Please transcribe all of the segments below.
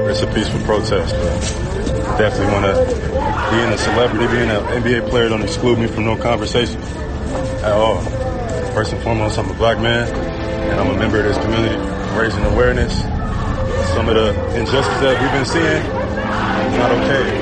it's a peaceful protest, but definitely want to being a celebrity, being an NBA player don't exclude me from no conversation at all. First and foremost, I'm a black man, and I'm a member of this community, raising awareness. Some of the injustice that we've been seeing, not okay.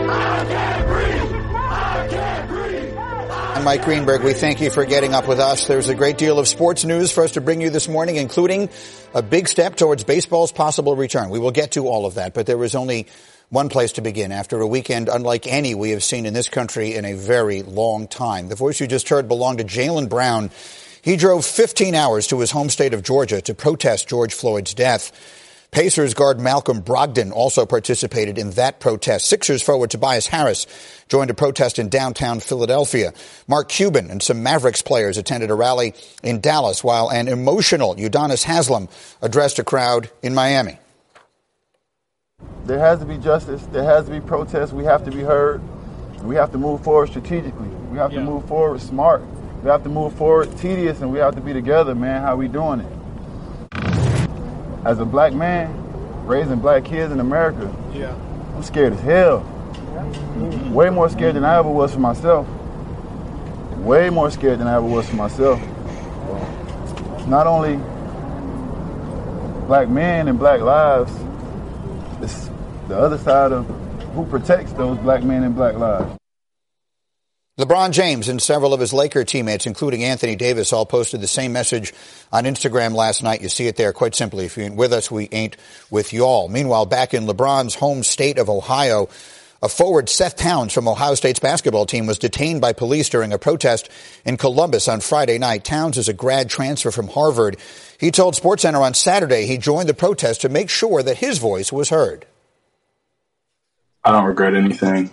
I'm Mike Greenberg. We thank you for getting up with us. There's a great deal of sports news for us to bring you this morning, including a big step towards baseball's possible return. We will get to all of that, but there was only one place to begin after a weekend unlike any we have seen in this country in a very long time. The voice you just heard belonged to Jaylen Brown. He drove 15 hours to his home state of Georgia to protest George Floyd's death. Pacers guard Malcolm Brogdon also participated in that protest. Sixers forward Tobias Harris joined a protest in downtown Philadelphia. Mark Cuban and some Mavericks players attended a rally in Dallas, while an emotional Udonis Haslem addressed a crowd in Miami. There has to be justice. There has to be protest. We have to be heard. We have to move forward strategically. We have to move forward smart. We have to move forward tedious, and we have to be together, man. How we doing it? As a black man, raising black kids in America, I'm scared as hell. Way more scared than I ever was for myself. Way more scared than I ever was for myself. It's not only black men and black lives, it's the other side of who protects those black men and black lives. LeBron James and several of his Laker teammates, including Anthony Davis, all posted the same message on Instagram last night. You see it there quite simply. If you ain't with us, we ain't with y'all. Meanwhile, back in LeBron's home state of Ohio, a forward, Seth Towns from Ohio State's basketball team, was detained by police during a protest in Columbus on Friday night. Towns is a grad transfer from Harvard. He told SportsCenter on Saturday he joined the protest to make sure that his voice was heard. I don't regret anything.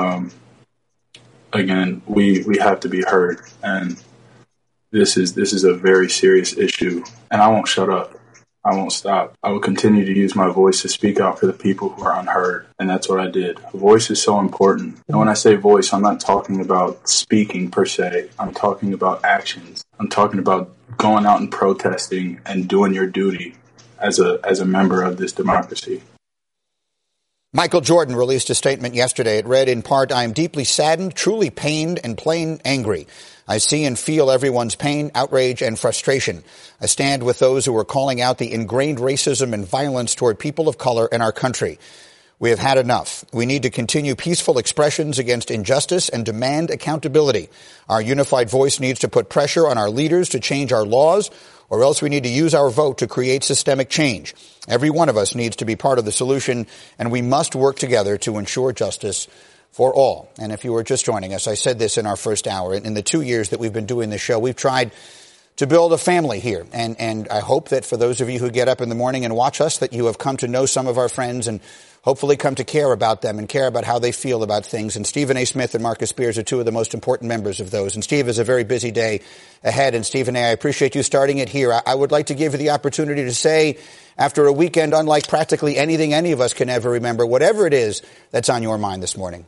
Again, we have to be heard, and this is a very serious issue, and I won't shut up. I won't stop. I will continue to use my voice to speak out for the people who are unheard, and that's what I did. A voice is so important, and when I say voice, I'm not talking about speaking per se. I'm talking about actions. I'm talking about going out and protesting and doing your duty as a member of this democracy. Michael Jordan released a statement yesterday. It read in part, "I am deeply saddened, truly pained, and plain angry. I see and feel everyone's pain, outrage, and frustration. I stand with those who are calling out the ingrained racism and violence toward people of color in our country. We have had enough. We need to continue peaceful expressions against injustice and demand accountability. Our unified voice needs to put pressure on our leaders to change our laws, or else we need to use our vote to create systemic change. Every one of us needs to be part of the solution, and we must work together to ensure justice for all." And if you were just joining us, I said this in our first hour. In the 2 years that we've been doing this show, we've tried to build a family here. And I hope that for those of you who get up in the morning and watch us, that you have come to know some of our friends and hopefully come to care about them and care about how they feel about things. And Stephen A. Smith and Marcus Spears are two of the most important members of those. And Steve has a very busy day ahead. And Stephen A., I appreciate you starting it here. I would like to give you the opportunity to say, after a weekend unlike practically anything any of us can ever remember, whatever it is that's on your mind this morning.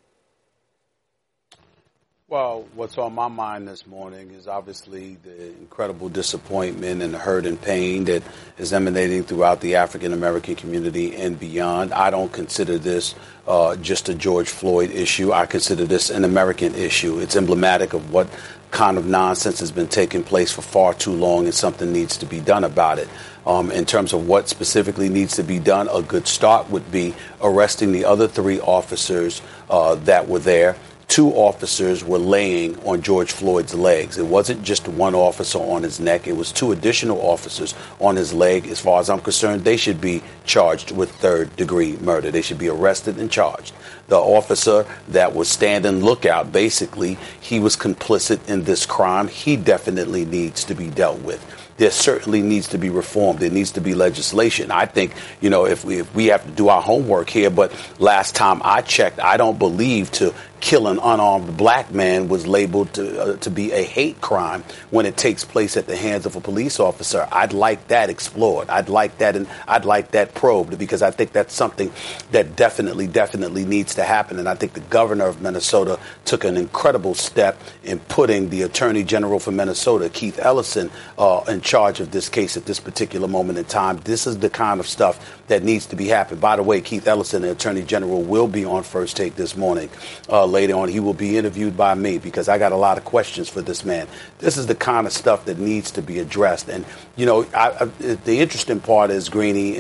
Well, what's on my mind this morning is obviously the incredible disappointment and the hurt and pain that is emanating throughout the African-American community and beyond. I don't consider this just a George Floyd issue. I consider this an American issue. It's emblematic of what kind of nonsense has been taking place for far too long, and something needs to be done about it. In terms of what specifically needs to be done, a good start would be arresting the other 3 officers that were there. 2 officers were laying on George Floyd's legs. It wasn't just one officer on his neck. It was 2 additional officers on his leg. As far as I'm concerned, they should be charged with third-degree murder. They should be arrested and charged. The officer that was standing lookout, basically, he was complicit in this crime. He definitely needs to be dealt with. There certainly needs to be reform. There needs to be legislation. I think, if we have to do our homework here, but last time I checked, I don't believe to kill an unarmed black man was labeled to be a hate crime when it takes place at the hands of a police officer. I'd like that explored. I'd like that, and I'd like that probed, because I think that's something that definitely needs to happen. And I think the governor of Minnesota took an incredible step in putting the Attorney General for Minnesota, Keith Ellison, in charge of this case at this particular moment in time. This is the kind of stuff that needs to be happening. By the way, Keith Ellison, the Attorney General, will be on First Take this morning. Later on, he will be interviewed by me, because I got a lot of questions for this man. This is the kind of stuff that needs to be addressed. And, you know, the interesting part is, Greeny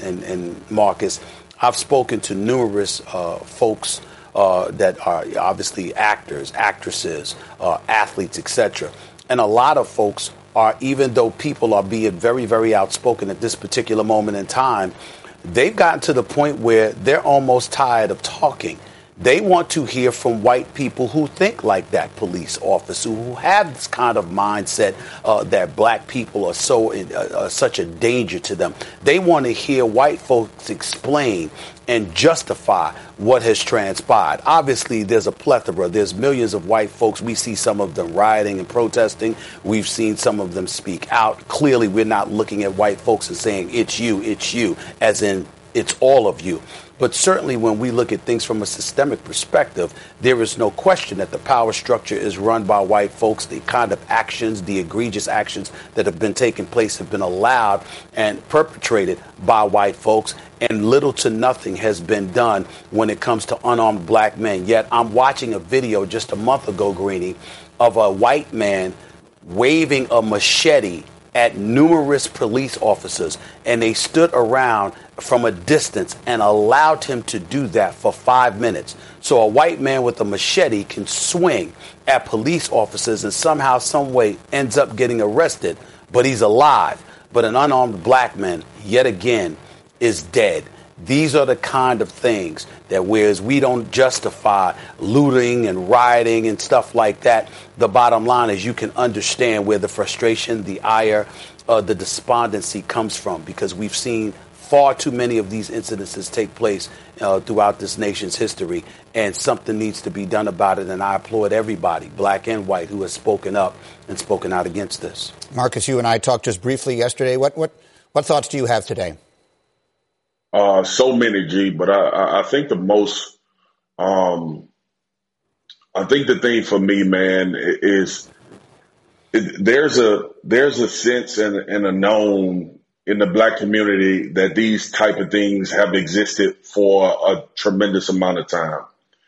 and Marcus, I've spoken to numerous folks that are obviously actors, actresses, athletes, etc. And a lot of folks are, even though people are being very, very outspoken at this particular moment in time, they've gotten to the point where they're almost tired of talking. They want to hear from white people who think like that police officer, who have this kind of mindset that black people are such a danger to them. They want to hear white folks explain and justify what has transpired. Obviously, there's a plethora. There's millions of white folks. We see some of them rioting and protesting. We've seen some of them speak out. Clearly, we're not looking at white folks and saying, it's you, as in it's all of you. But certainly when we look at things from a systemic perspective, there is no question that the power structure is run by white folks. The kind of actions, the egregious actions that have been taking place have been allowed and perpetrated by white folks. And little to nothing has been done when it comes to unarmed black men. Yet I'm watching a video just a month ago, Greeny, of a white man waving a machete at numerous police officers, and they stood around from a distance and allowed him to do that for 5 minutes. So a white man with a machete can swing at police officers and somehow, some way ends up getting arrested, but he's alive. But an unarmed black man, yet again, is dead. These are the kind of things that, whereas we don't justify looting and rioting and stuff like that, the bottom line is you can understand where the frustration, the ire, the despondency comes from, because we've seen far too many of these incidences take place throughout this nation's history, and something needs to be done about it. And I applaud everybody, black and white, who has spoken up and spoken out against this. Marcus, you and I talked just briefly yesterday. What thoughts do you have today? So many, G, but I think the most, I think the thing for me, man, is there's a sense and a known in the black community that these type of things have existed for a tremendous amount of time.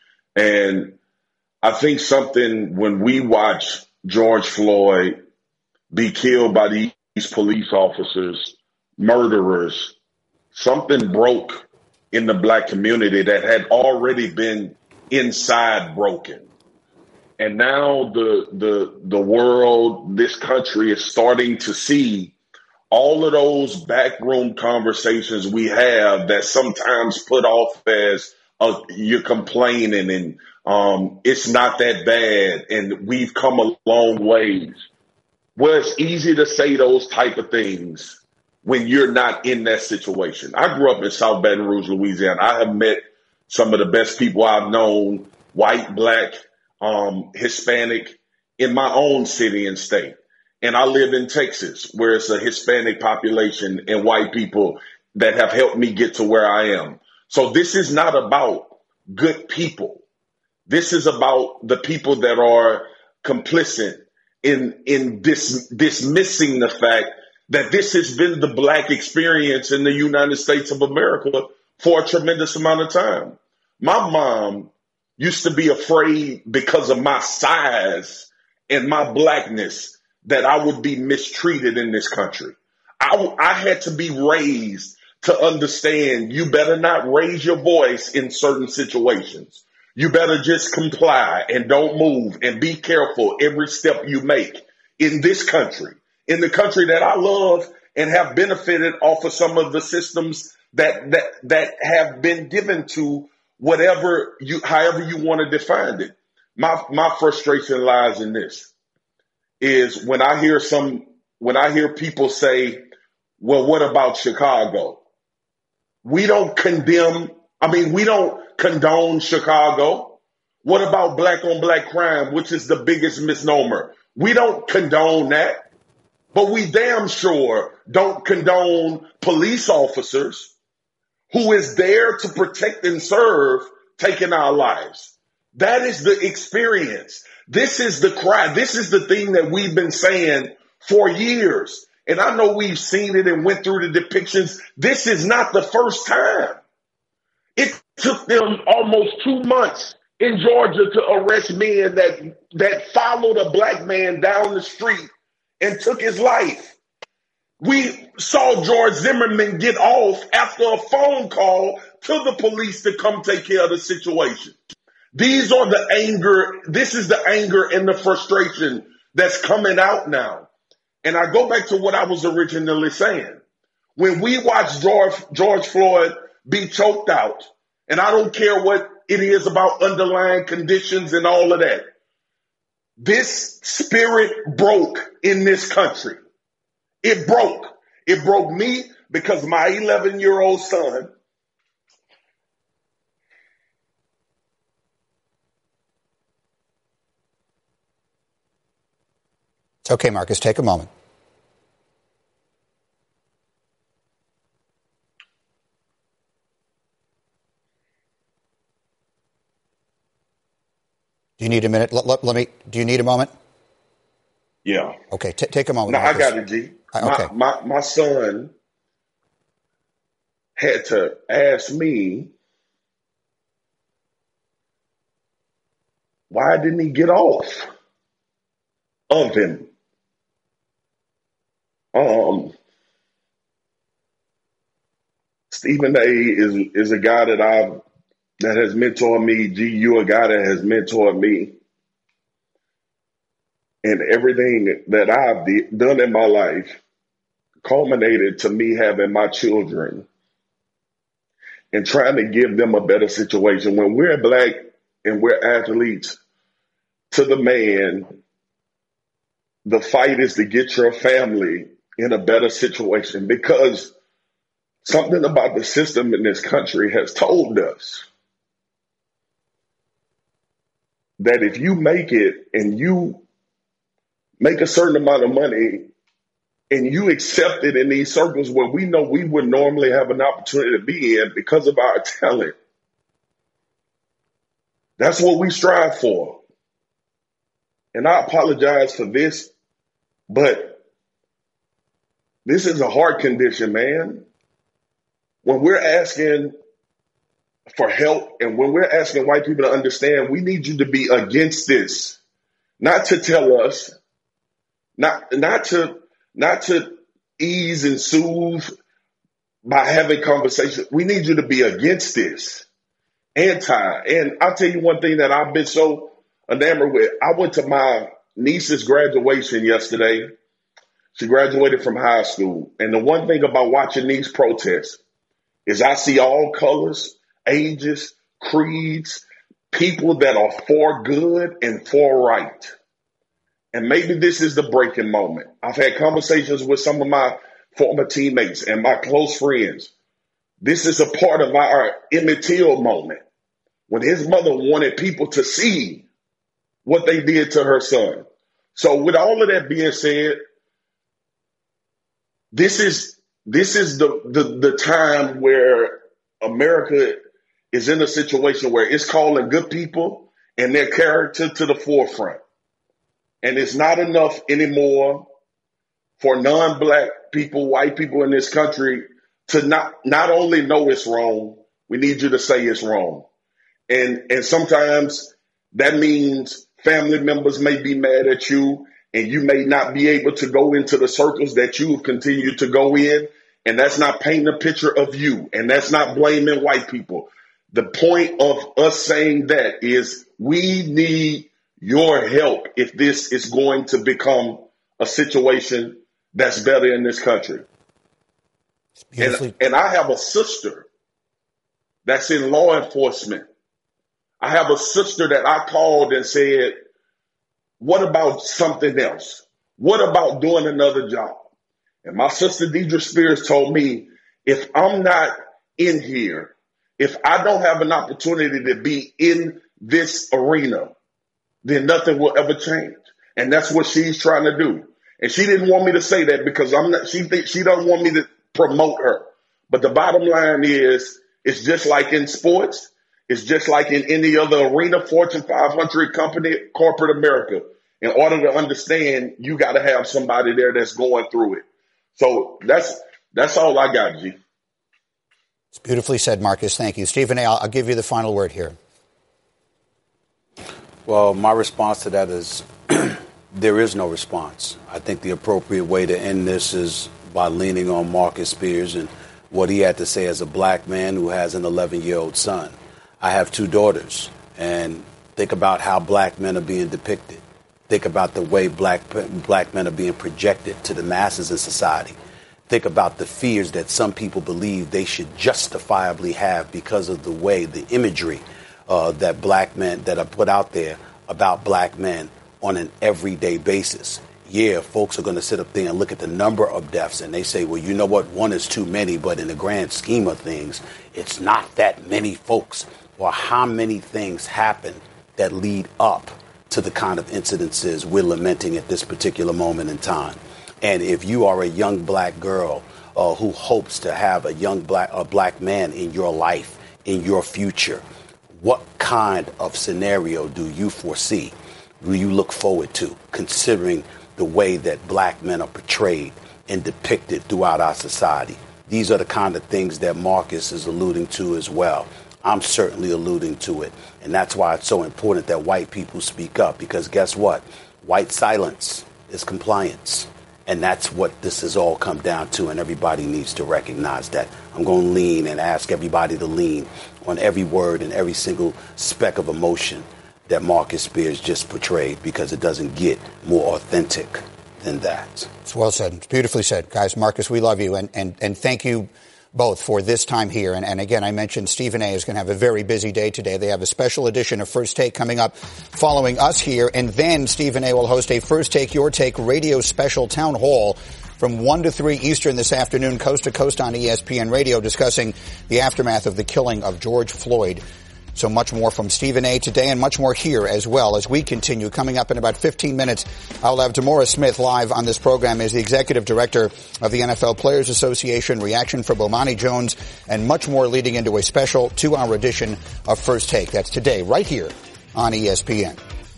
And I think something, when we watch George Floyd be killed by these police officers, murderers, something broke in the black community that had already been inside broken. And now the world, this country, is starting to see all of those backroom conversations we have that sometimes put off as you're complaining and it's not that bad and we've come a long ways. Well, it's easy to say those type of things when you're not in that situation. I grew up in South Baton Rouge, Louisiana. I have met some of the best people I've known, white, black, Hispanic, in my own city and state. And I live in Texas, where it's a Hispanic population and white people that have helped me get to where I am. So this is not about good people. This is about the people that are complicit in dismissing the fact that this has been the black experience in the United States of America for a tremendous amount of time. My mom used to be afraid, because of my size and my blackness, that I would be mistreated in this country. I had to be raised to understand you better not raise your voice in certain situations. You better just comply and don't move and be careful every step you make in this country. In the country that I love and have benefited off of some of the systems that have been given to however you want to define it. My frustration lies in this, is when I hear people say, well, what about Chicago? We don't condone Chicago. What about black on black crime, which is the biggest misnomer? We don't condone that, but we damn sure don't condone police officers who is there to protect and serve taking our lives. That is the experience. This is the cry. This is the thing that we've been saying for years. And I know we've seen it and went through the depictions. This is not the first time. It took them almost 2 months in Georgia to arrest men that followed a black man down the street and took his life. We saw George Zimmerman get off after a phone call to the police to come take care of the situation. These are the anger. This is the anger and the frustration that's coming out now. And I go back to what I was originally saying. When we watch George Floyd be choked out, and I don't care what it is about underlying conditions and all of that, this spirit broke in this country. It broke. It broke me because my 11-year-old son, It's okay, Marcus. Take a moment. Do you need a minute? Do you need a moment? Yeah. Okay, take a moment. No, Marcus. I got it, G. Okay. My son had to ask me, why didn't he get off of him? Stephen A. is a guy that has mentored me. G, you a guy that has mentored me. And everything that I've done in my life culminated to me having my children and trying to give them a better situation. When we're black and we're athletes, to the man, the fight is to get your family in a better situation, because something about the system in this country has told us that if you make it and you make a certain amount of money and you accept it in these circles where we know we would normally have an opportunity to be in because of our talent, that's what we strive for. And I apologize for this, but this is a heart condition, man. When we're asking for help and when we're asking white people to understand, we need you to be against this, not to tell us, not to ease and soothe by having conversations. We need you to be against this, And I'll tell you one thing that I've been so enamored with. I went to my niece's graduation yesterday. She graduated from high school. And the one thing about watching these protests is I see all colors, ages, creeds, people that are for good and for right. And maybe this is the breaking moment. I've had conversations with some of my former teammates and my close friends. This is a part of our Emmett Till moment, when his mother wanted people to see what they did to her son. So with all of that being said, this is the time where America is in a situation where it's calling good people and their character to the forefront. And it's not enough anymore for non-black people, white people in this country to not only know it's wrong, we need you to say it's wrong. And sometimes that means family members may be mad at you and you may not be able to go into the circles that you have continued to go in. And that's not painting a picture of you. And that's not blaming white people. The point of us saying that is we need your help if this is going to become a situation that's better in this country. And I have a sister that's in law enforcement. I have a sister that I called and said, what about something else? What about doing another job? And my sister Deidre Spears told me, if I'm not in here, if I don't have an opportunity to be in this arena, then nothing will ever change. And that's what she's trying to do. And she didn't want me to say that because she don't want me to promote her. But the bottom line is, it's just like in sports. It's just like in any other arena, Fortune 500 company, corporate America. In order to understand, you got to have somebody there that's going through it. So that's all I got, G. It's beautifully said, Marcus. Thank you. Stephen A., I'll give you the final word here. Well, my response to that is there is no response. I think the appropriate way to end this is by leaning on Marcus Spears and what he had to say as a black man who has an 11-year-old son. I have 2 daughters, and think about how black men are being depicted. Think about the way black men are being projected to the masses in society. Think about the fears that some people believe they should justifiably have because of the way, the imagery that black men that are put out there about black men on an everyday basis. Yeah, folks are going to sit up there and look at the number of deaths and they say, well, you know what, 1 is too many, but in the grand scheme of things, it's not that many folks. Or how many things happen that lead up to the kind of incidences we're lamenting at this particular moment in time. And if you are a young black girl who hopes to have a black man in your life, in your future, what kind of scenario do you foresee? Do you look forward to, considering the way that black men are portrayed and depicted throughout our society? These are the kind of things that Marcus is alluding to as well. I'm certainly alluding to it. And that's why it's so important that white people speak up, because guess what? White silence is compliance. And that's what this has all come down to, and everybody needs to recognize that. I'm going to lean and ask everybody to lean on every word and every single speck of emotion that Marcus Spears just portrayed, because it doesn't get more authentic than that. It's well said. It's beautifully said. Guys, Marcus, we love you, and thank you both for this time here. And again, I mentioned Stephen A. is going to have a very busy day today. They have a special edition of First Take coming up following us here. And then Stephen A. will host a First Take, Your Take radio special town hall from 1 to 3 Eastern this afternoon, coast to coast on ESPN Radio, discussing the aftermath of the killing of George Floyd. So much more from Stephen A. today, and much more here as well as we continue. Coming up in about 15 minutes, I'll have Demora Smith live on this program as the executive director of the NFL Players Association, reaction from Bomani Jones, and much more leading into a special 2-hour edition of First Take. That's today, right here on ESPN.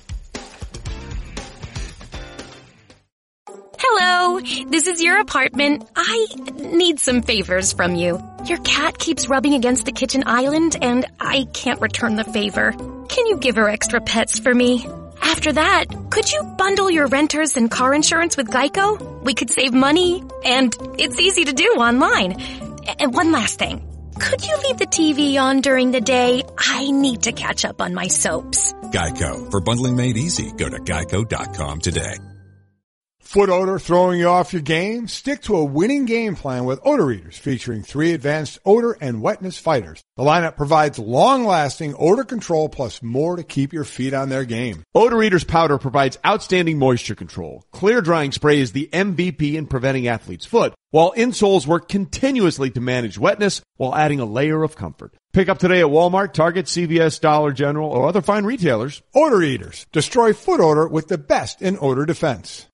Hello, this is your apartment. I need some favors from you. Your cat keeps rubbing against the kitchen island, and I can't return the favor. Can you give her extra pets for me? After that, could you bundle your renters and car insurance with Geico? We could save money, and it's easy to do online. And one last thing. Could you leave the TV on during the day? I need to catch up on my soaps. Geico. For bundling made easy, go to geico.com today. Foot odor throwing you off your game? Stick to a winning game plan with Odor Eaters, featuring 3 advanced odor and wetness fighters. The lineup provides long-lasting odor control plus more to keep your feet on their game. Odor Eaters powder provides outstanding moisture control. Clear drying spray is the MVP in preventing athlete's foot, while insoles work continuously to manage wetness while adding a layer of comfort. Pick up today at Walmart, Target, CVS, Dollar General, or other fine retailers. Odor Eaters. Destroy foot odor with the best in odor defense.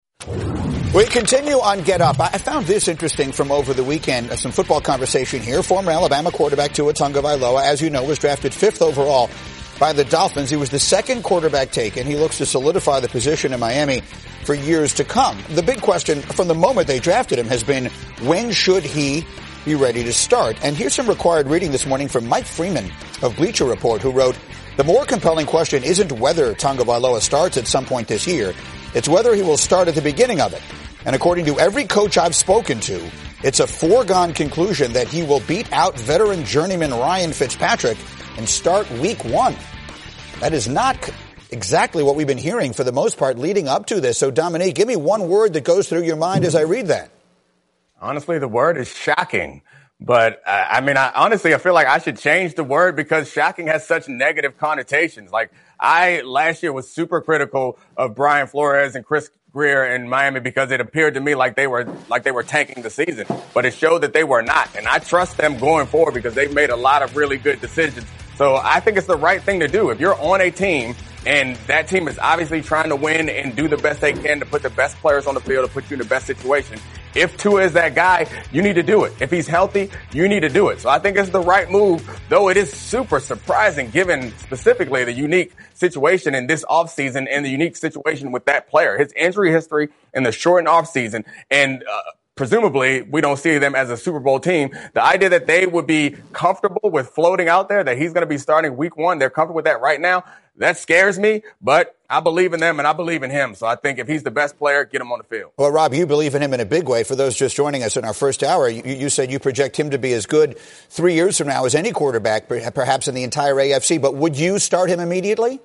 We continue on Get Up. I found this interesting from over the weekend, some football conversation here. Former Alabama quarterback Tua Tagovailoa, as you know, was drafted 5th overall by the Dolphins. He was the second quarterback taken. He looks to solidify the position in Miami for years to come. The big question from the moment they drafted him has been, when should he be ready to start? And here's some required reading this morning from Mike Freeman of Bleacher Report, who wrote, the more compelling question isn't whether Tagovailoa starts at some point this year. It's whether he will start at the beginning of it. And according to every coach I've spoken to, it's a foregone conclusion that he will beat out veteran journeyman Ryan Fitzpatrick and start week 1. That is not exactly what we've been hearing for the most part leading up to this. So, Dominique, give me one word that goes through your mind as I read that. Honestly, the word is shocking. But, I feel like I should change the word because shocking has such negative connotations. Like, I last year was super critical of Brian Flores and Chris Greer in Miami because it appeared to me like they were tanking the season. But it showed that they were not. And I trust them going forward because they've made a lot of really good decisions So I think it's the right thing to do. If you're on a team and that team is obviously trying to win and do the best they can to put the best players on the field to put you in the best situation, if Tua is that guy, you need to do it. If he's healthy, you need to do it. So I think it's the right move, though it is super surprising given specifically the unique situation in this offseason and the unique situation with that player, his injury history and the shortened offseason. And, presumably, we don't see them as a Super Bowl team. The idea that they would be comfortable with floating out there, that he's going to be starting week 1, they're comfortable with that right now. That scares me, but I believe in them and I believe in him. So I think if he's the best player, get him on the field. Well, Rob, you believe in him in a big way. For those just joining us in our first hour, you said you project him to be as good 3 years from now as any quarterback, perhaps in the entire AFC. But would you start him immediately?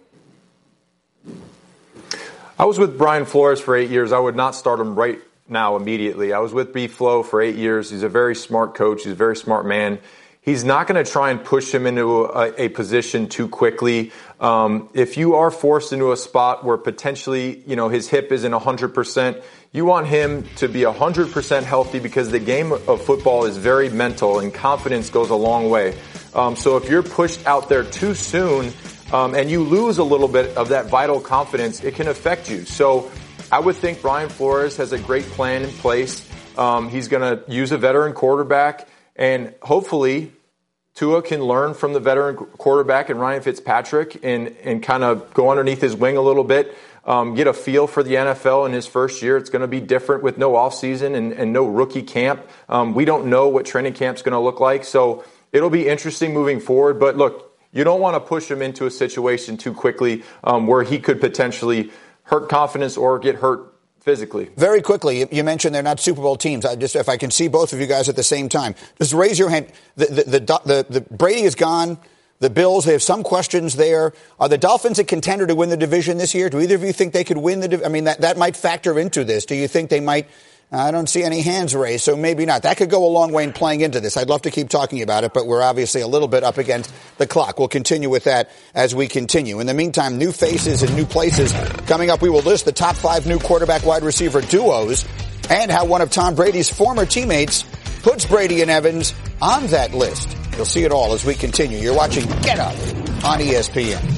I was with Brian Flores for 8 years. I would not start him right now immediately. I was with B-Flow for 8 years. He's a very smart coach. He's a very smart man. He's not going to try and push him into a position too quickly. If you are forced into a spot where potentially, his hip isn't 100%, you want him to be 100% healthy because the game of football is very mental and confidence goes a long way. So if you're pushed out there too soon, and you lose a little bit of that vital confidence, it can affect you. So I would think Brian Flores has a great plan in place. He's going to use a veteran quarterback, and hopefully Tua can learn from the veteran quarterback and Ryan Fitzpatrick and kind of go underneath his wing a little bit, get a feel for the NFL in his first year. It's going to be different with no offseason and no rookie camp. We don't know what training camp's going to look like, so it'll be interesting moving forward. But look, you don't want to push him into a situation too quickly where he could potentially hurt confidence or get hurt physically. Very quickly, you mentioned they're not Super Bowl teams. If I can see both of you guys at the same time, just raise your hand. The Brady is gone. The Bills, they have some questions there. Are the Dolphins a contender to win the division this year? Do either of you think they could win the division? I mean, that might factor into this. Do you think they might? I don't see any hands raised, so maybe not. That could go a long way in playing into this. I'd love to keep talking about it, but we're obviously a little bit up against the clock. We'll continue with that as we continue. In the meantime, new faces and new places. Coming up, we will list the top 5 new quarterback wide receiver duos and how one of Tom Brady's former teammates puts Brady and Evans on that list. You'll see it all as we continue. You're watching Get Up on ESPN.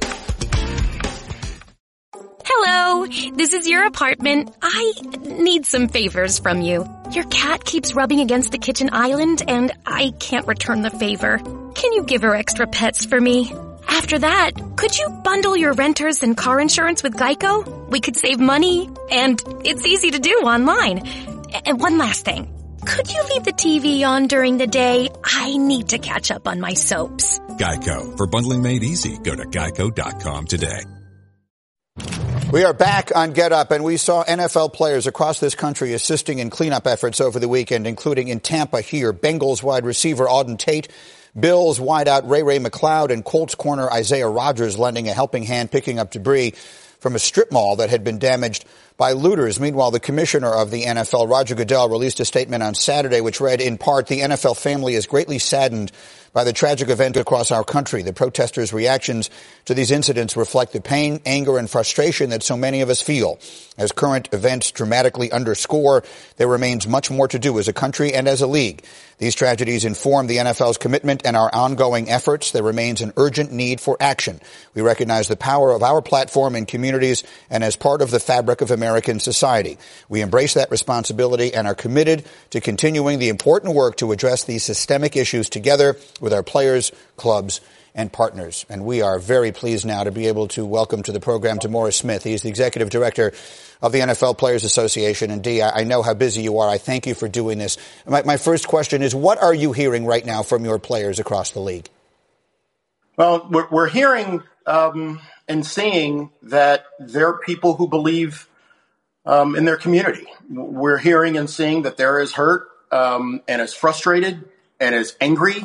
Hello, this is your apartment. I need some favors from you. Your cat keeps rubbing against the kitchen island, and I can't return the favor. Can you give her extra pets for me? After that, could you bundle your renters and car insurance with Geico? We could save money, and it's easy to do online. And one last thing. Could you leave the TV on during the day? I need to catch up on my soaps. Geico. For bundling made easy, go to geico.com today. We are back on Get Up, and we saw NFL players across this country assisting in cleanup efforts over the weekend, including in Tampa here, Bengals wide receiver Auden Tate, Bills wideout Ray McLeod, and Colts corner Isaiah Rodgers lending a helping hand picking up debris from a strip mall that had been damaged by looters. Meanwhile, the commissioner of the NFL, Roger Goodell, released a statement on Saturday which read, in part, the NFL family is greatly saddened by the tragic event across our country. The protesters' reactions to these incidents reflect the pain, anger, and frustration that so many of us feel. As current events dramatically underscore, there remains much more to do as a country and as a league. These tragedies inform the NFL's commitment and our ongoing efforts. There remains an urgent need for action. We recognize the power of our platform in communities and as part of the fabric of American society. We embrace that responsibility and are committed to continuing the important work to address these systemic issues together with our players, clubs, and partners. And we are very pleased now to be able to welcome to the program DeMaurice Smith. He's the executive director of the NFL Players Association. And Dee, I know how busy you are. I thank you for doing this. My first question is, what are you hearing right now from your players across the league? Well, we're hearing and seeing that there are people who believe in their community. We're hearing and seeing that there is hurt and is frustrated and is angry,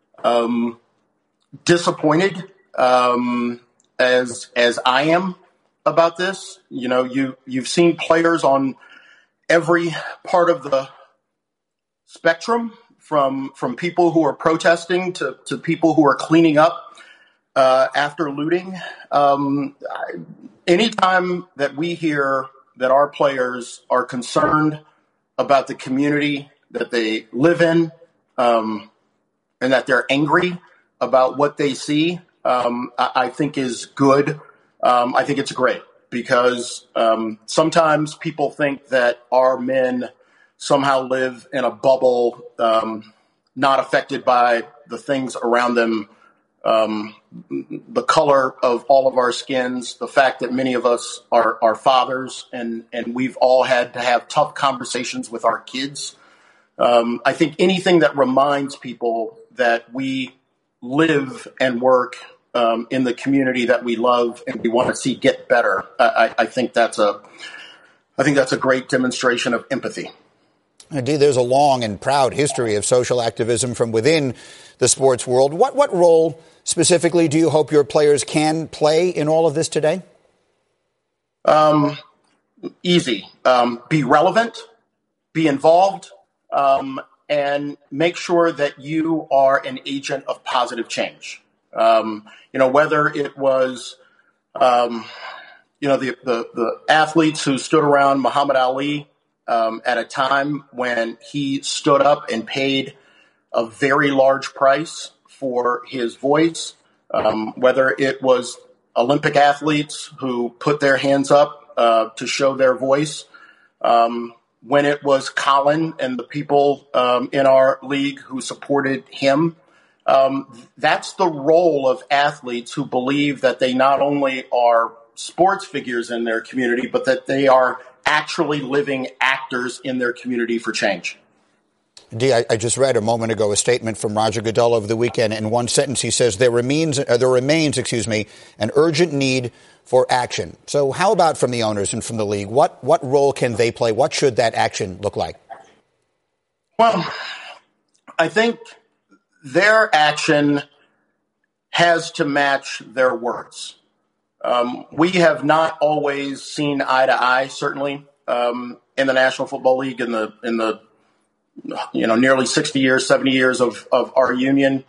disappointed as I am about this. You know, you've seen players on every part of the spectrum, from people who are protesting to people who are cleaning up after looting. Anytime that we hear that our players are concerned about the community that they live in, and that they're angry about what they see, I think is good. I think it's great because sometimes people think that our men somehow live in a bubble, not affected by the things around them, the color of all of our skins, the fact that many of us are fathers, and we've all had to have tough conversations with our kids. I think anything that reminds people that we live and work in the community that we love and we want to see get better, I think that's a great demonstration of empathy. Indeed, there's a long and proud history of social activism from within the sports world. What role specifically do you hope your players can play in all of this today? Easy. Be relevant, be involved, and make sure that you are an agent of positive change. Whether it was, the athletes who stood around Muhammad Ali at a time when he stood up and paid a very large price for his voice, whether it was Olympic athletes who put their hands up to show their voice, when it was Colin and the people in our league who supported him. That's the role of athletes who believe that they not only are sports figures in their community, but that they are actually living actors in their community for change. Dee, I just read a moment ago a statement from Roger Goodell over the weekend. In one sentence, he says there remains, an urgent need for action. So how about from the owners and from the league? What role can they play? What should that action look like? Well, I think their action has to match their words. We have not always seen eye to eye, certainly, in the National Football League in the nearly 60 years, 70 years of our union.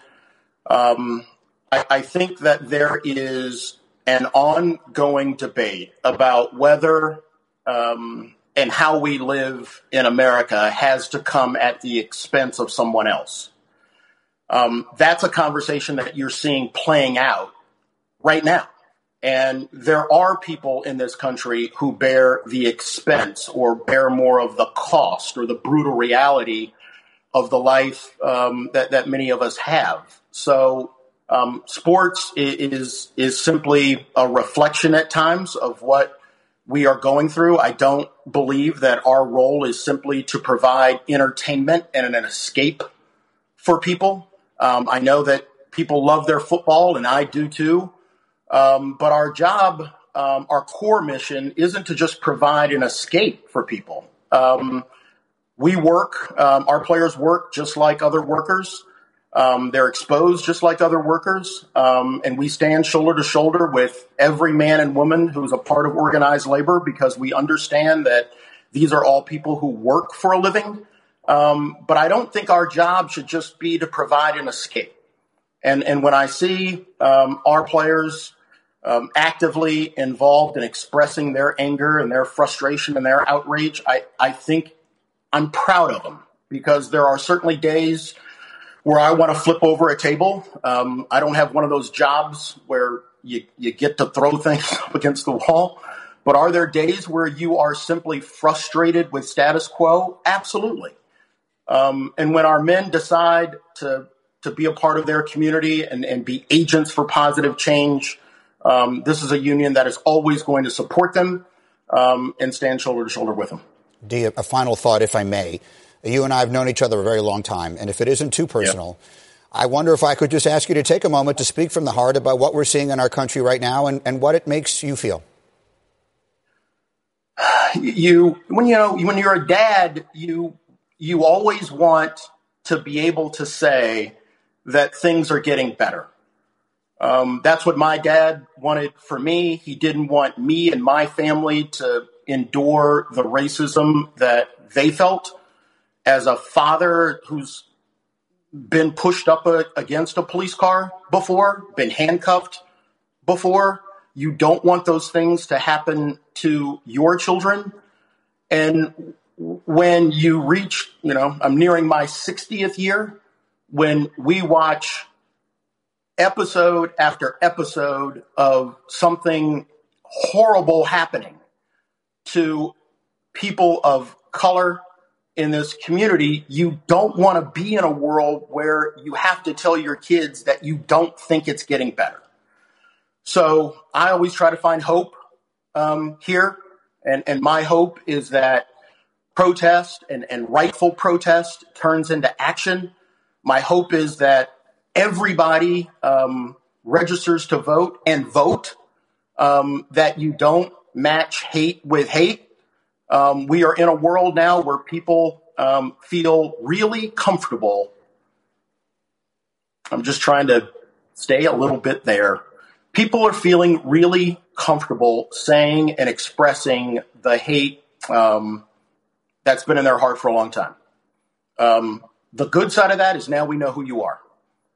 I think that there is an ongoing debate about whether and how we live in America has to come at the expense of someone else. That's a conversation that you're seeing playing out right now. And there are people in this country who bear the expense or bear more of the cost or the brutal reality of the life that many of us have. So sports is simply a reflection at times of what we are going through. I don't believe that our role is simply to provide entertainment and an escape for people. I know that people love their football, and I do too. But our job, our core mission isn't to just provide an escape for people. We work, our players work just like other workers. They're exposed just like other workers. And we stand shoulder to shoulder with every man and woman who's a part of organized labor because we understand that these are all people who work for a living. But I don't think our job should just be to provide an escape. And when I see our players actively involved in expressing their anger and their frustration and their outrage, I think I'm proud of them because there are certainly days where I want to flip over a table. I don't have one of those jobs where you get to throw things up against the wall. But are there days where you are simply frustrated with status quo? Absolutely. And when our men decide to be a part of their community and be agents for positive change, this is a union that is always going to support them and stand shoulder to shoulder with them. Dee, a final thought, if I may. You and I have known each other a very long time, and if it isn't too personal, I wonder if I could just ask you to take a moment to speak from the heart about what we're seeing in our country right now and what it makes you feel. When you're a dad, you always want to be able to say that things are getting better. That's what my dad wanted for me. He didn't want me and my family to endure the racism that they felt. As a father who's been pushed up against a police car before, been handcuffed before, you don't want those things to happen to your children. And when you reach, I'm nearing my 60th year, when we watch episode after episode of something horrible happening to people of color in this community, you don't want to be in a world where you have to tell your kids that you don't think it's getting better. So I always try to find hope here. And my hope is that protest and rightful protest turns into action. My hope is that everybody registers to vote and vote, that you don't match hate with hate. We are in a world now where people feel really comfortable. I'm just trying to stay a little bit there. People are feeling really comfortable saying and expressing the hate that's been in their heart for a long time. The good side of that is now we know who you are.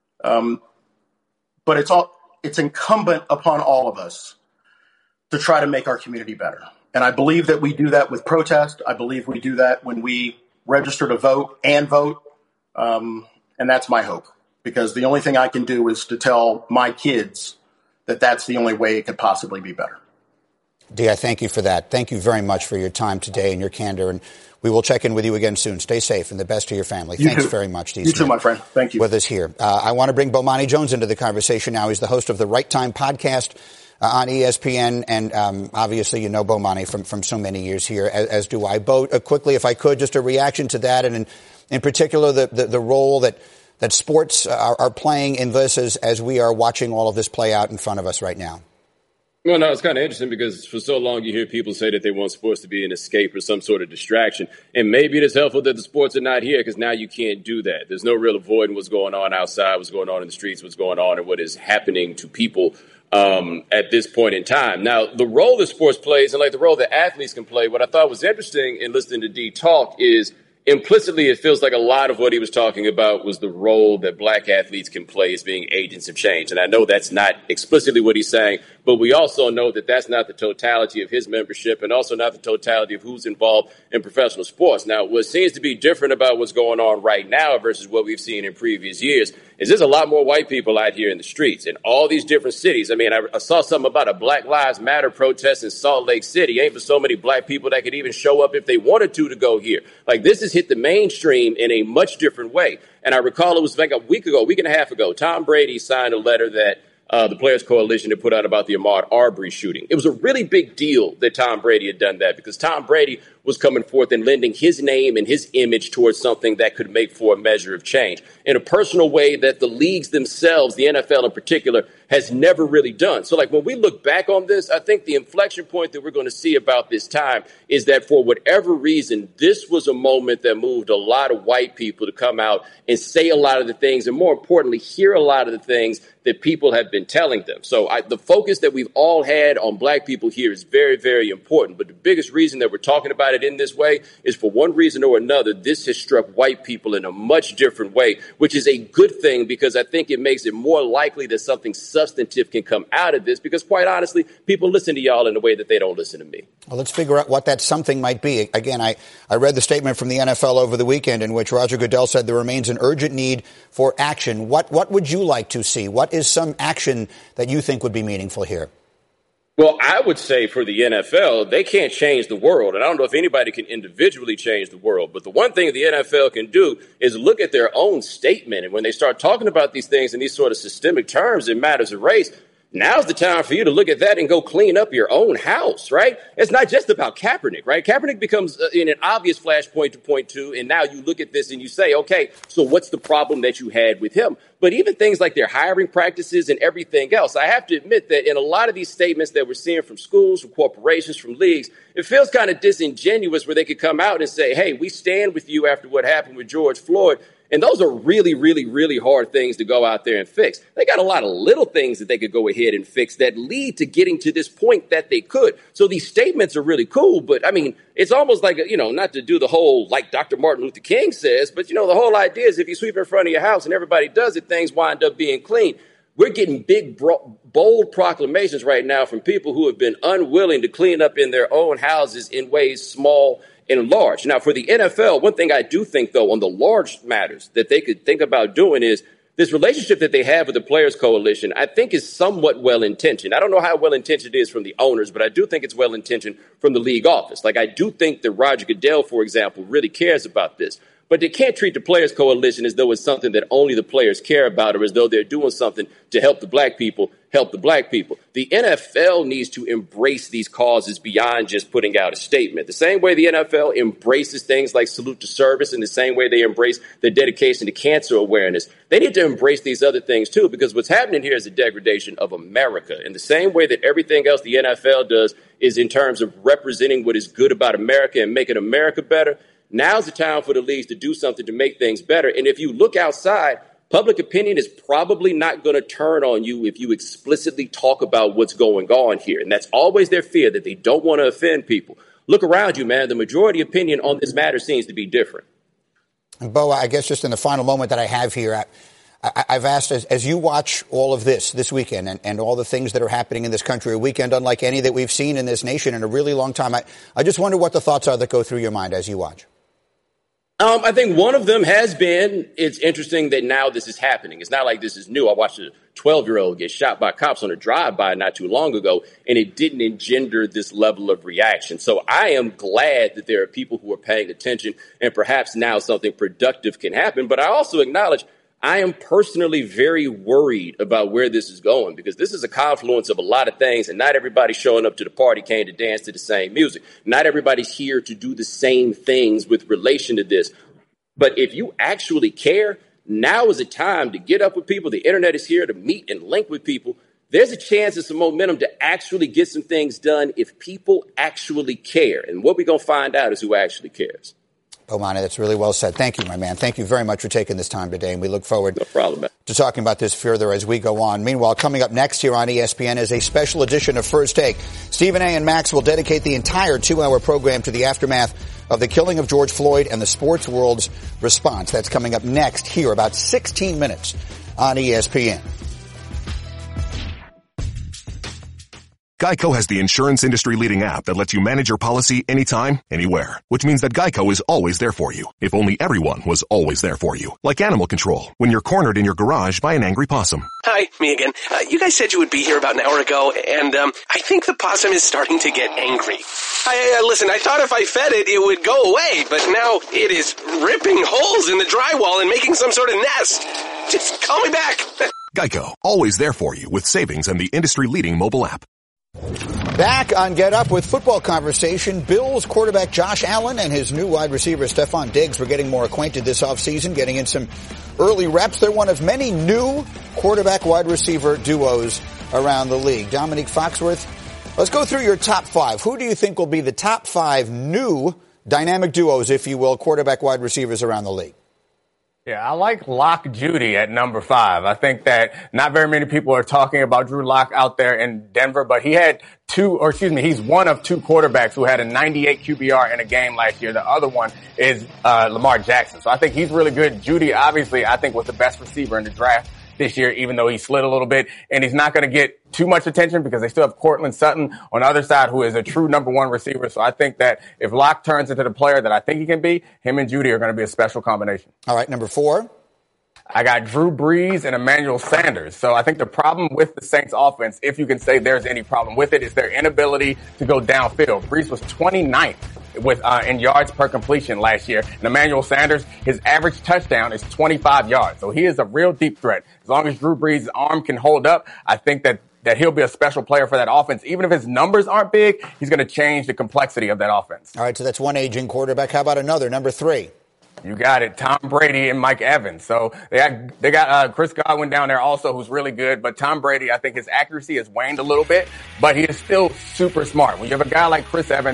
But it's incumbent upon all of us to try to make our community better. And I believe that we do that with protest. I believe we do that when we register to vote and vote. And that's my hope, because the only thing I can do is to tell my kids that that's the only way it could possibly be better. Dee, I thank you for that. Thank you very much for your time today and your candor. And we will check in with you again soon. Stay safe and the best to your family. Thanks very much, Dee. You too, my friend. Thank you. With us here. I want to bring Bomani Jones into the conversation now. He's the host of the Right Time podcast on ESPN. And obviously, you know Bomani from so many years here, as do I. Bo, quickly, if I could, just a reaction to that. And in particular, the role that sports are playing in this as we are watching all of this play out in front of us right now. Well, no, it's kind of interesting because for so long you hear people say that they want sports to be an escape or some sort of distraction. And maybe it is helpful that the sports are not here because now you can't do that. There's no real avoiding what's going on outside, what's going on in the streets, what's going on and what is happening to people at this point in time. Now, the role that sports plays and like the role that athletes can play, what I thought was interesting in listening to Dee talk is implicitly, it feels like a lot of what he was talking about was the role that black athletes can play as being agents of change. And I know that's not explicitly what he's saying, but we also know that that's not the totality of his membership and also not the totality of who's involved in professional sports. Now, what seems to be different about what's going on right now versus what we've seen in previous years is there's a lot more white people out here in the streets in all these different cities. I mean, I saw something about a Black Lives Matter protest in Salt Lake City. Ain't for so many black people that could even show up if they wanted to go here. Like, this has hit the mainstream in a much different way. And I recall it was like a week and a half ago, Tom Brady signed a letter that the Players Coalition had put out about the Ahmaud Arbery shooting. It was a really big deal that Tom Brady had done that because Tom Brady was coming forth and lending his name and his image towards something that could make for a measure of change in a personal way that the leagues themselves, the NFL in particular, has never really done. So like when we look back on this, I think the inflection point that we're going to see about this time is that for whatever reason, this was a moment that moved a lot of white people to come out and say a lot of the things and more importantly, hear a lot of the things that people have been telling them. So the focus that we've all had on black people here is very, very important. But the biggest reason that we're talking about it in this way is for one reason or another, this has struck white people in a much different way, which is a good thing because I think it makes it more likely that something substantive can come out of this because quite honestly, people listen to y'all in a way that they don't listen to me. Well, let's figure out what that something might be. Again, I read the statement from the NFL over the weekend in which Roger Goodell said there remains an urgent need for action. What would you like to see? What is some action that you think would be meaningful here? Well, I would say for the NFL, they can't change the world. And I don't know if anybody can individually change the world. But the one thing the NFL can do is look at their own statement. And when they start talking about these things in these sort of systemic terms in matters of race, now's the time for you to look at that and go clean up your own house, right? It's not just about Kaepernick, right? Kaepernick becomes an obvious flashpoint to point to, and now you look at this and you say, okay, so what's the problem that you had with him? But even things like their hiring practices and everything else, I have to admit that in a lot of these statements that we're seeing from schools, from corporations, from leagues, it feels kind of disingenuous where they could come out and say, hey, we stand with you after what happened with George Floyd. And those are really, really, really hard things to go out there and fix. They got a lot of little things that they could go ahead and fix that lead to getting to this point that they could. So these statements are really cool. But, I mean, it's almost like, not to do the whole like Dr. Martin Luther King says, but, the whole idea is if you sweep in front of your house and everybody does it, things wind up being clean. We're getting big, bold proclamations right now from people who have been unwilling to clean up in their own houses in ways small and large. Now, for the NFL, one thing I do think, though, on the large matters that they could think about doing is this relationship that they have with the Players Coalition, I think is somewhat well-intentioned. I don't know how well-intentioned it is from the owners, but I do think it's well-intentioned from the league office. Like, I do think that Roger Goodell, for example, really cares about this. But they can't treat the Players Coalition as though it's something that only the players care about, or as though they're doing something to help the black people. The NFL needs to embrace these causes beyond just putting out a statement. The same way the NFL embraces things like Salute to Service, and the same way they embrace their dedication to cancer awareness, they need to embrace these other things too, because what's happening here is a degradation of America. In the same way that everything else the NFL does is in terms of representing what is good about America and making America better, now's the time for the leagues to do something to make things better. And if you look outside, public opinion is probably not going to turn on you if you explicitly talk about what's going on here. And that's always their fear, that they don't want to offend people. Look around you, man. The majority opinion on this matter seems to be different. And Bo, I guess just in the final moment that I have here, I've asked, as you watch all of this weekend and all the things that are happening in this country, a weekend unlike any that we've seen in this nation in a really long time, I just wonder what the thoughts are that go through your mind as you watch. I think one of them has been, it's interesting that now this is happening. It's not like this is new. I watched a 12-year-old get shot by cops on a drive-by not too long ago, and it didn't engender this level of reaction. So I am glad that there are people who are paying attention, and perhaps now something productive can happen. But I also acknowledge I am personally very worried about where this is going, because this is a confluence of a lot of things, and not everybody showing up to the party came to dance to the same music. Not everybody's here to do the same things with relation to this. But if you actually care, now is the time to get up with people. The internet is here to meet and link with people. There's a chance and some momentum to actually get some things done if people actually care. And what we're going to find out is who actually cares. Bomani, that's really well said. Thank you, my man. Thank you very much for taking this time today, and we look forward to talking about this further as we go on. Meanwhile, coming up next here on ESPN is a special edition of First Take. Stephen A. and Max will dedicate the entire 2-hour program to the aftermath of the killing of George Floyd and the sports world's response. That's coming up next here, about 16 minutes on ESPN. Geico has the insurance industry-leading app that lets you manage your policy anytime, anywhere. Which means that Geico is always there for you. If only everyone was always there for you. Like animal control, when you're cornered in your garage by an angry possum. Hi, me again. You guys said you would be here about an hour ago, and I think the possum is starting to get angry. Listen, I thought if I fed it, it would go away, but now it is ripping holes in the drywall and making some sort of nest. Just call me back. Geico, always there for you with savings and the industry-leading mobile app. Back on Get Up with football conversation, Bills quarterback Josh Allen and his new wide receiver Stephon Diggs were getting more acquainted this offseason, getting in some early reps. They're one of many new quarterback-wide receiver duos around the league. Dominique Foxworth, let's go through your top 5. Who do you think will be the top 5 new dynamic duos, if you will, quarterback-wide receivers around the league? Yeah, I like Lock Judy at number 5. I think that not very many people are talking about Drew Lock out there in Denver, but he's one of 2 quarterbacks who had a 98 QBR in a game last year. The other one is Lamar Jackson. So I think he's really good. Judy, obviously, I think was the best receiver in the draft this year, even though he slid a little bit, and he's not going to get too much attention because they still have Cortland Sutton on the other side, who is a true number 1 receiver. So I think that if Locke turns into the player that I think he can be, him and Judy are going to be a special combination. All right, number 4. I got Drew Brees and Emmanuel Sanders. So I think the problem with the Saints offense, if you can say there's any problem with it, is their inability to go downfield. Brees was 29th with in yards per completion last year. And Emmanuel Sanders, his average touchdown is 25 yards. So he is a real deep threat. As long as Drew Brees' arm can hold up, I think that he'll be a special player for that offense. Even if his numbers aren't big, he's going to change the complexity of that offense. All right, so that's one aging quarterback. How about another, number 3? You got it. Tom Brady and Mike Evans. So they got Chris Godwin down there also, who's really good. But Tom Brady, I think his accuracy has waned a little bit, but he is still super smart. When you have a guy like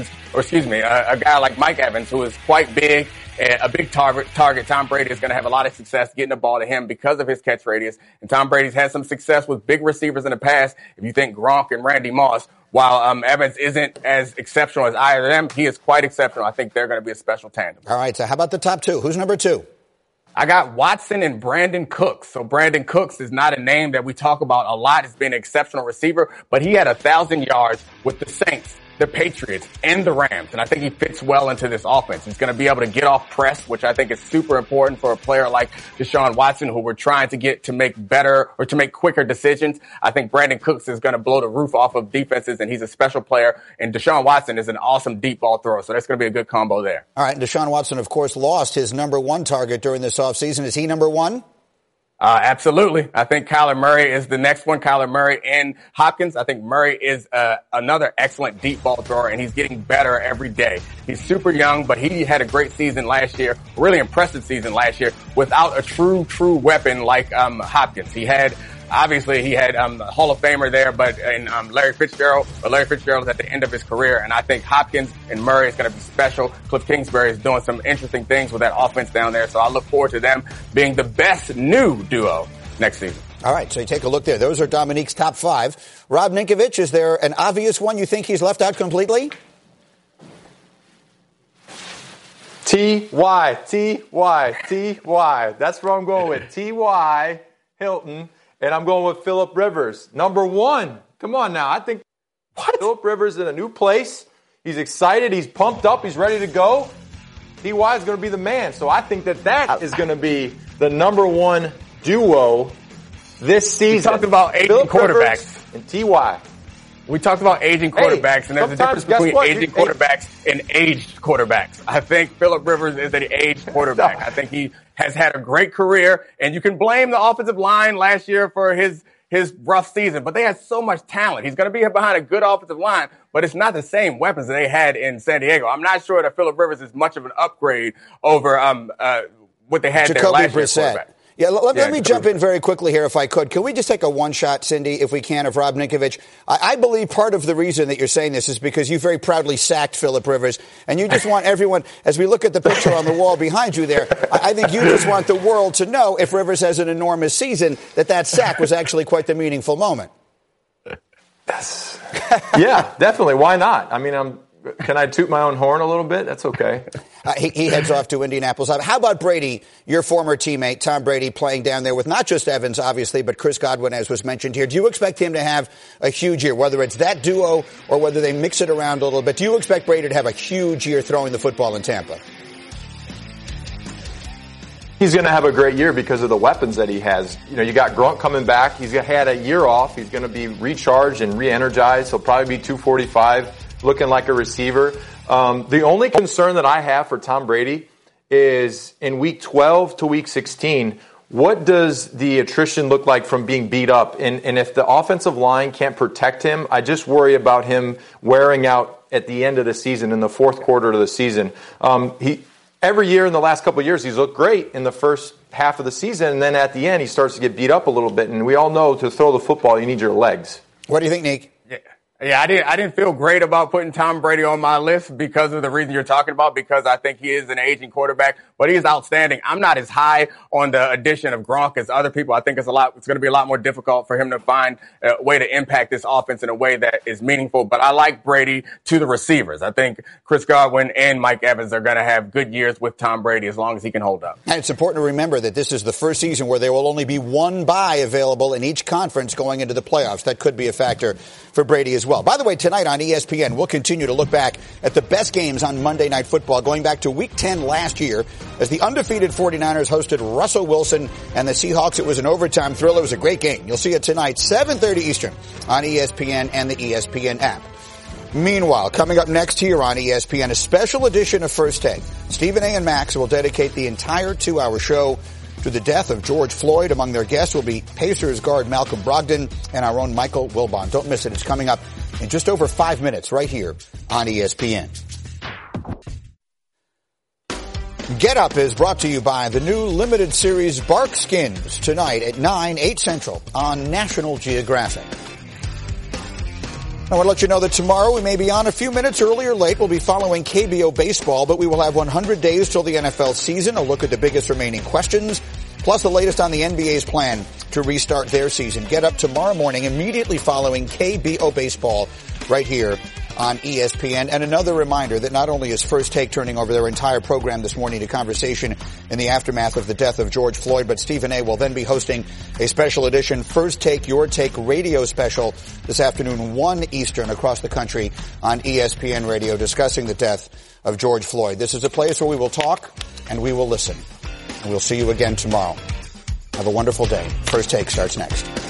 a guy like Mike Evans, who is quite big, a big target, Tom Brady is going to have a lot of success getting the ball to him because of his catch radius. And Tom Brady's had some success with big receivers in the past. If you think Gronk and Randy Moss, while Evans isn't as exceptional as either of them, he is quite exceptional. I think they're going to be a special tandem. All right, so how about the top 2? Who's number 2? I got Watson and Brandon Cooks. So Brandon Cooks is not a name that we talk about a lot. He's been an exceptional receiver, but he had 1,000 yards with the Saints the Patriots and the Rams, and I think he fits well into this offense. He's going to be able to get off press, which I think is super important for a player like Deshaun Watson, who we're trying to get to make better or to make quicker decisions. I think Brandon Cooks is going to blow the roof off of defenses, and he's a special player, and Deshaun Watson is an awesome deep ball thrower, so that's going to be a good combo there. All right, Deshaun Watson, of course, lost his number one target during this offseason. Is he number one? Absolutely. I think Kyler Murray is the next one. Kyler Murray and Hopkins. I think Murray is another excellent deep ball thrower, and he's getting better every day. He's super young, but he had a great season last year, really impressive season last year, without a true weapon like Hopkins. He had Hall of Famer there, but Larry Fitzgerald is at the end of his career, and I think Hopkins and Murray is going to be special. Cliff Kingsbury is doing some interesting things with that offense down there, so I look forward to them being the best new duo next season. All right, so you take a look there. Those are Dominique's top 5. Rob Ninkovich, is there an obvious one you think he's left out completely? T.Y. That's where I'm going with. T.Y. Hilton. And I'm going with Phillip Rivers. Number 1. Come on now. I think Phillip Rivers in a new place. He's excited. He's pumped up. He's ready to go. T.Y. is going to be the man. So I think that is going to be the number 1 duo this season. We talked about aging quarterbacks. And T.Y. We talked about aging quarterbacks, and there's a difference between aging quarterbacks and aged quarterbacks. I think Phillip Rivers is an aged quarterback. I think he has had a great career, and you can blame the offensive line last year for his rough season, but they had so much talent. He's going to be behind a good offensive line, but it's not the same weapons that they had in San Diego. I'm not sure that Phillip Rivers is much of an upgrade over what they had there last year. Quarterback. Yeah, let me jump in very quickly here if I could. Can we just take a one-shot, Cindy, if we can, of Rob Ninkovich? I believe part of the reason that you're saying this is because you very proudly sacked Phillip Rivers, and you just want everyone, as we look at the picture on the wall behind you there, I think you just want the world to know, if Rivers has an enormous season, that sack was actually quite the meaningful moment. Yeah, definitely. Why not? I mean, can I toot my own horn a little bit? That's okay. He heads off to Indianapolis. How about Brady, your former teammate, Tom Brady, playing down there with not just Evans, obviously, but Chris Godwin, as was mentioned here. Do you expect him to have a huge year, whether it's that duo or whether they mix it around a little bit? Do you expect Brady to have a huge year throwing the football in Tampa? He's going to have a great year because of the weapons that he has. You know, you got Gronk coming back. He's had a year off. He's going to be recharged and re-energized. He'll probably be 245. Looking like a receiver. The only concern that I have for Tom Brady is in week 12 to week 16, what does the attrition look like from being beat up? And if the offensive line can't protect him, I just worry about him wearing out at the end of the season, in the fourth quarter of the season. Every year in the last couple of years, he's looked great in the first half of the season, and then at the end, he starts to get beat up a little bit. And we all know to throw the football, you need your legs. What do you think, Nick? Yeah, I didn't feel great about putting Tom Brady on my list because of the reason you're talking about, because I think he is an aging quarterback, but he is outstanding. I'm not as high on the addition of Gronk as other people. I think it's going to be a lot more difficult for him to find a way to impact this offense in a way that is meaningful, but I like Brady to the receivers. I think Chris Godwin and Mike Evans are going to have good years with Tom Brady as long as he can hold up. And it's important to remember that this is the first season where there will only be one bye available in each conference going into the playoffs. That could be a factor for Brady as well. By the way, tonight on ESPN, we'll continue to look back at the best games on Monday Night Football, going back to Week 10 last year as the undefeated 49ers hosted Russell Wilson and the Seahawks. It was an overtime thriller. It was a great game. You'll see it tonight, 7:30 Eastern on ESPN and the ESPN app. Meanwhile, coming up next here on ESPN, a special edition of First Take. Stephen A. and Max will dedicate the entire 2-hour show to the death of George Floyd. Among their guests will be Pacers guard Malcolm Brogdon and our own Michael Wilbon. Don't miss it. It's coming up in just over 5 minutes right here on ESPN. Get Up is brought to you by the new limited series Bark Skins tonight at 9, 8 Central on National Geographic. I want to let you know that tomorrow we may be on a few minutes early or late. We'll be following KBO baseball, but we will have 100 days till the NFL season. A look at the biggest remaining questions, plus the latest on the NBA's plan to restart their season. Get Up tomorrow morning, immediately following KBO baseball right here on ESPN. And another reminder that not only is First Take turning over their entire program this morning to conversation in the aftermath of the death of George Floyd, but Stephen A. will then be hosting a special edition First Take, Your Take radio special this afternoon, 1 Eastern, across the country on ESPN Radio, discussing the death of George Floyd. This is a place where we will talk and we will listen. And we'll see you again tomorrow. Have a wonderful day. First Take starts next.